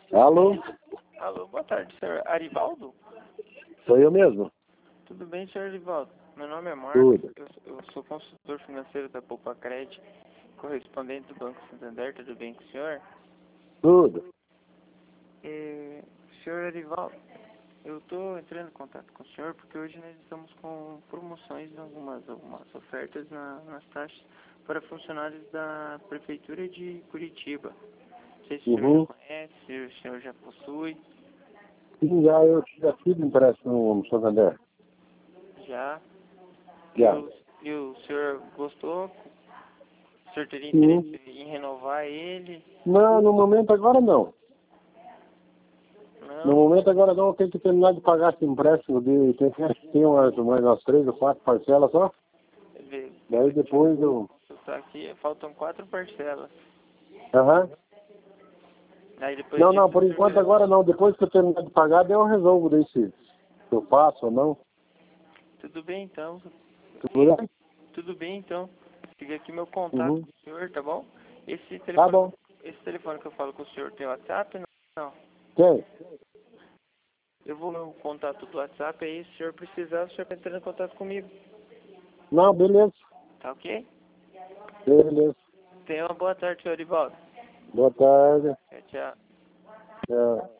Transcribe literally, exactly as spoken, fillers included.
Alô? Alô, boa tarde, senhor Arivaldo? Sou eu mesmo? Tudo bem, senhor Arivaldo? Meu nome é Marcos, Tudo. eu, eu sou consultor financeiro da Poupacred, correspondente do Banco Santander, tudo bem com o senhor? Tudo. E, senhor Arivaldo, eu estou entrando em contato com o senhor porque hoje nós estamos com promoções, algumas, algumas ofertas na, nas taxas para funcionários da Prefeitura de Curitiba. Não sei se o senhor Uhum. já conhece, se o senhor já possui. Sim, já eu já tive empréstimo no Santander. Já. E Já. o, e o senhor gostou? O senhor teria Sim. interesse em renovar ele? Não, no momento agora não. No Não? momento agora não, eu tenho que terminar de pagar esse empréstimo de. Tem, tem umas, mais umas três ou quatro parcelas só. Vê, Daí depois eu. tá aqui, faltam quatro parcelas. Aham. Aí depois Não, disso, não, por o senhor enquanto já- agora não. Depois que eu terminar de pagar, daí eu resolvo daí se se eu faço ou não. tudo bem então. Tudo bem? Tudo bem então. Fica aqui meu contato Uhum. com o senhor, tá bom? Esse Tá telefone, bom. esse telefone que eu falo com o senhor tem WhatsApp? Não. Não. Tem? Eu vou no contato do WhatsApp, aí se o senhor precisar, o senhor vai entrar em contato comigo. Não, beleza. Tá ok? Beleza. Tenha uma boa tarde, senhor Arivaldo. Boa tarde. Tchau, tchau. Tchau.